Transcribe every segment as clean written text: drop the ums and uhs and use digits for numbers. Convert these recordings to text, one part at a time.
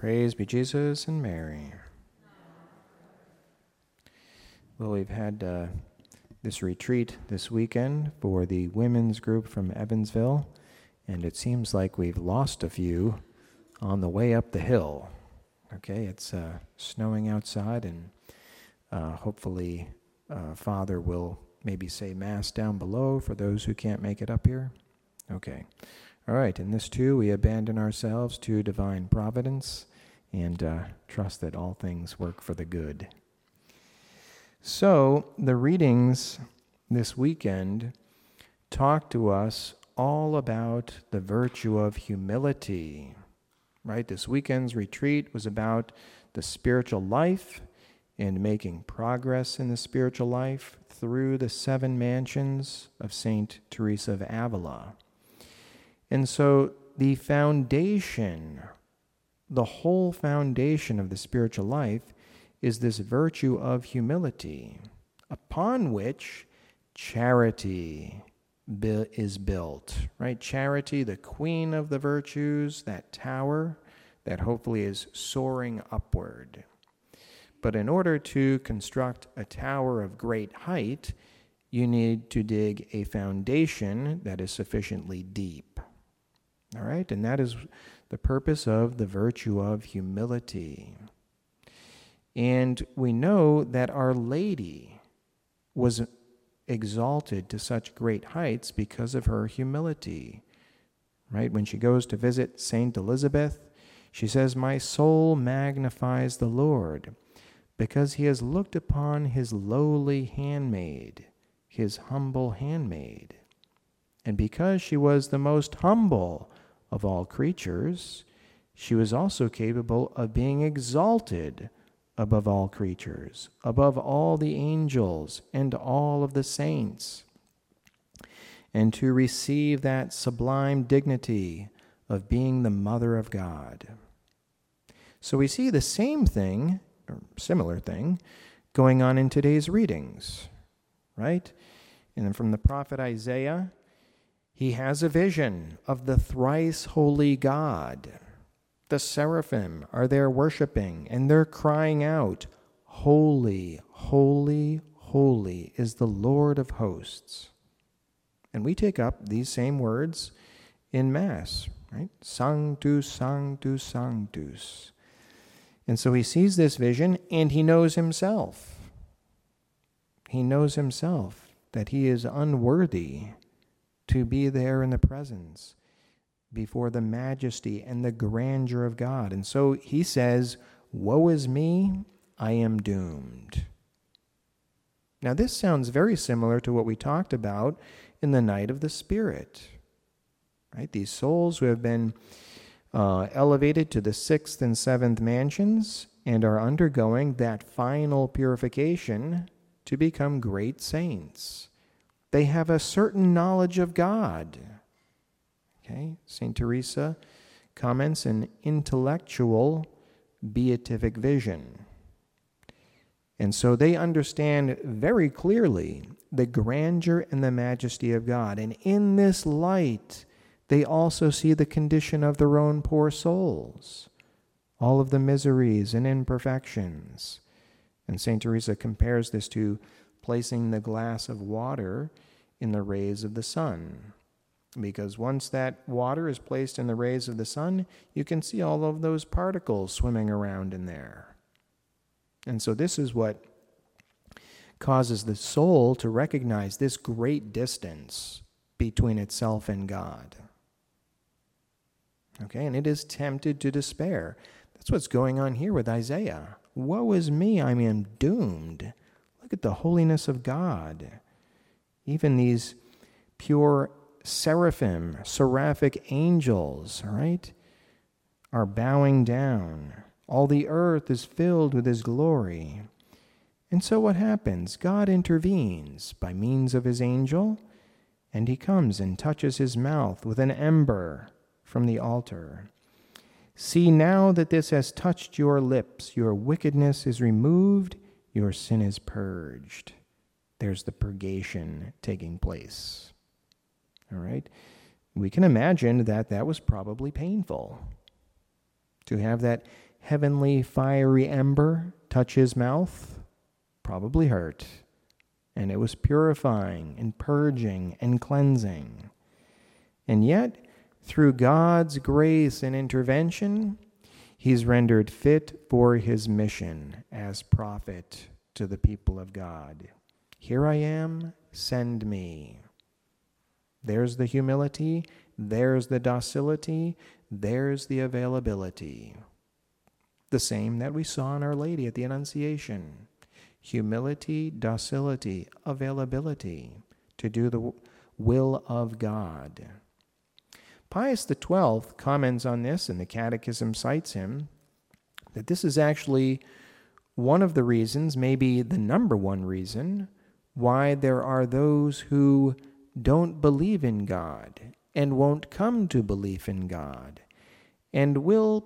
Praise be Jesus and Mary. Well, we've had this retreat this weekend for the women's group from Evansville, and it seems like we've lost a few on the way up the hill. Okay, it's snowing outside, and hopefully Father will maybe say Mass down below for those who can't make it up here. Okay. All right, in this too, we abandon ourselves to divine providence and trust that all things work for the good. So, the readings this weekend talk to us all about the virtue of humility, right? This weekend's retreat was about the spiritual life and making progress in the spiritual life through the 7 mansions of Saint Teresa of Avila. And so the foundation, the whole foundation of the spiritual life is this virtue of humility, upon which charity is built, right? Charity, the queen of the virtues, that tower that hopefully is soaring upward. But in order to construct a tower of great height, you need to dig a foundation that is sufficiently deep. All right, and that is the purpose of the virtue of humility. And we know that Our Lady was exalted to such great heights because of her humility, right? When she goes to visit Saint Elizabeth, she says, "My soul magnifies the Lord, because he has looked upon his lowly handmaid, his humble handmaid." And because she was the most humble of all creatures, she was also capable of being exalted above all creatures, above all the angels and all of the saints, and to receive that sublime dignity of being the Mother of God. So we see the same thing, or similar thing, going on in today's readings, right? And then from the prophet Isaiah, he has a vision of the thrice holy God. The seraphim are there worshiping, and they're crying out, "Holy, holy, holy is the Lord of hosts." And we take up these same words in Mass, right? Sanctus, sanctus, sanctus. And so he sees this vision, and he knows himself. He knows himself that he is unworthy to be there in the presence before the majesty and the grandeur of God. And so he says, "Woe is me, I am doomed." Now this sounds very similar to what we talked about in the Night of the Spirit, right? These souls who have been elevated to the 6th and 7th mansions and are undergoing that final purification to become great saints. They have a certain knowledge of God. Okay, St. Teresa comments an intellectual beatific vision. And so they understand very clearly the grandeur and the majesty of God. And in this light, they also see the condition of their own poor souls, all of the miseries and imperfections. And St. Teresa compares this to placing the glass of water in the rays of the sun. Because once that water is placed in the rays of the sun, you can see all of those particles swimming around in there. And so this is what causes the soul to recognize this great distance between itself and God. Okay, and it is tempted to despair. That's what's going on here with Isaiah. Woe is me, I am doomed. Look at the holiness of God. Even these pure seraphim, seraphic angels, right, are bowing down. All the earth is filled with his glory. And so what happens? God intervenes by means of his angel, and he comes and touches his mouth with an ember from the altar. "See now that this has touched your lips, your wickedness is removed, your sin is purged." There's the purgation taking place. All right? We can imagine that that was probably painful, to have that heavenly fiery ember touch his mouth? Probably hurt. And it was purifying and purging and cleansing. And yet, through God's grace and intervention, he's rendered fit for his mission as prophet to the people of God. Here I am, send me. There's the humility, there's the docility, there's the availability. The same that we saw in Our Lady at the Annunciation. Humility, docility, availability to do the will of God. Pius XII comments on this, and the Catechism cites him, that this is actually one of the reasons, maybe the number one reason, why there are those who don't believe in God and won't come to belief in God and will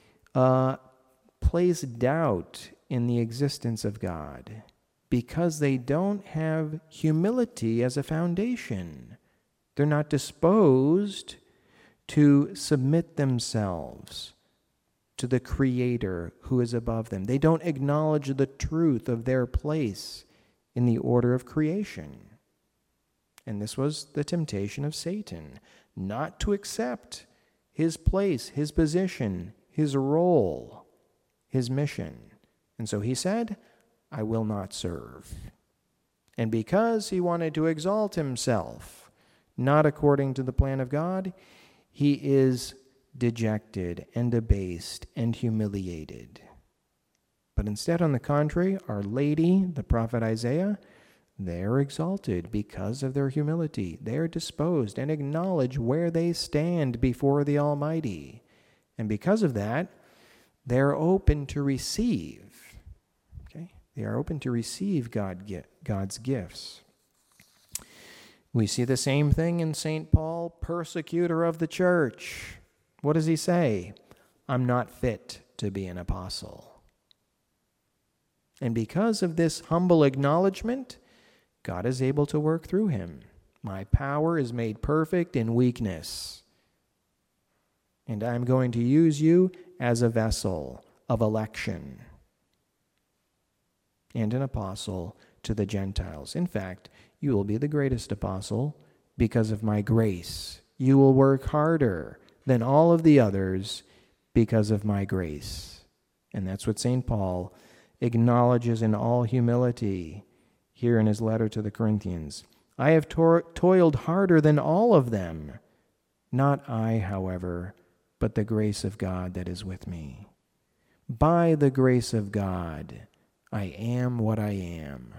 place doubt in the existence of God because they don't have humility as a foundation. They're not disposed to submit themselves to the Creator who is above them. They don't acknowledge the truth of their place in the order of creation. And this was the temptation of Satan, not to accept his place, his position, his role, his mission. And so he said, I will not serve. And because he wanted to exalt himself, not according to the plan of God, he is dejected and abased and humiliated. But instead, on the contrary, Our Lady, the prophet Isaiah, they're exalted because of their humility. They're disposed and acknowledge where they stand before the Almighty. And because of that, they're open to receive. Okay? They are open to receive God's gifts. We see the same thing in St. Paul, persecutor of the church. What does he say? I'm not fit to be an apostle. And because of this humble acknowledgement, God is able to work through him. My power is made perfect in weakness. And I'm going to use you as a vessel of election and an apostle to the Gentiles. In fact, you will be the greatest apostle because of my grace. You will work harder than all of the others because of my grace. And that's what St. Paul acknowledges in all humility here in his letter to the Corinthians. I have toiled harder than all of them. Not I, however, but the grace of God that is with me. By the grace of God, I am what I am.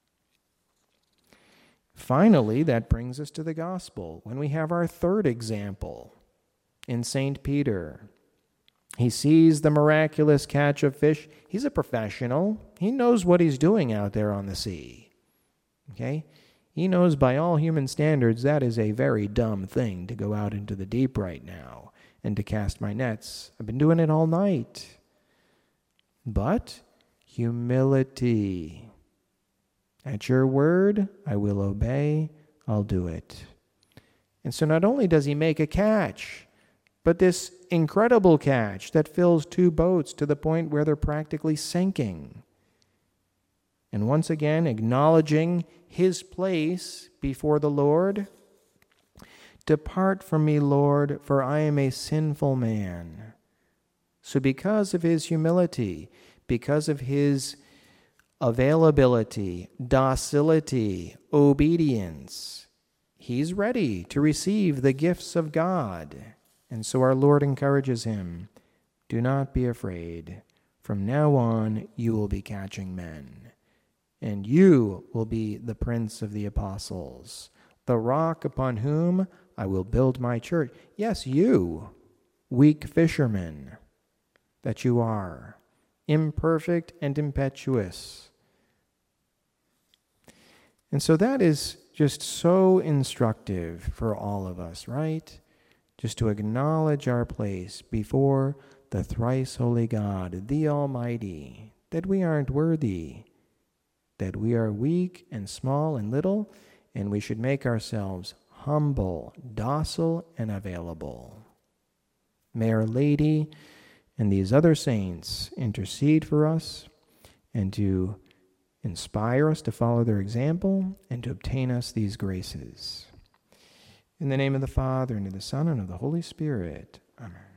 Finally, that brings us to the gospel, when we have our third example in St. Peter. He sees the miraculous catch of fish. He's a professional. He knows what he's doing out there on the sea. Okay? He knows by all human standards that is a very dumb thing to go out into the deep right now and to cast my nets. I've been doing it all night. But humility. At your word, I will obey. I'll do it. And so not only does he make a catch, but this incredible catch that fills 2 boats to the point where they're practically sinking. And once again, acknowledging his place before the Lord. Depart from me, Lord, for I am a sinful man. So because of his humility, because of his availability, docility, obedience, he's ready to receive the gifts of God. And so our Lord encourages him, do not be afraid. From now on, you will be catching men. And you will be the prince of the apostles, the rock upon whom I will build my church. Yes, you, weak fisherman that you are, imperfect and impetuous. And so that is just so instructive for all of us, right? Just to acknowledge our place before the thrice holy God, the Almighty, that we aren't worthy, that we are weak and small and little, and we should make ourselves humble, docile, and available. May Our Lady and these other saints intercede for us and to inspire us to follow their example and to obtain us these graces. In the name of the Father, and of the Son, and of the Holy Spirit. Amen.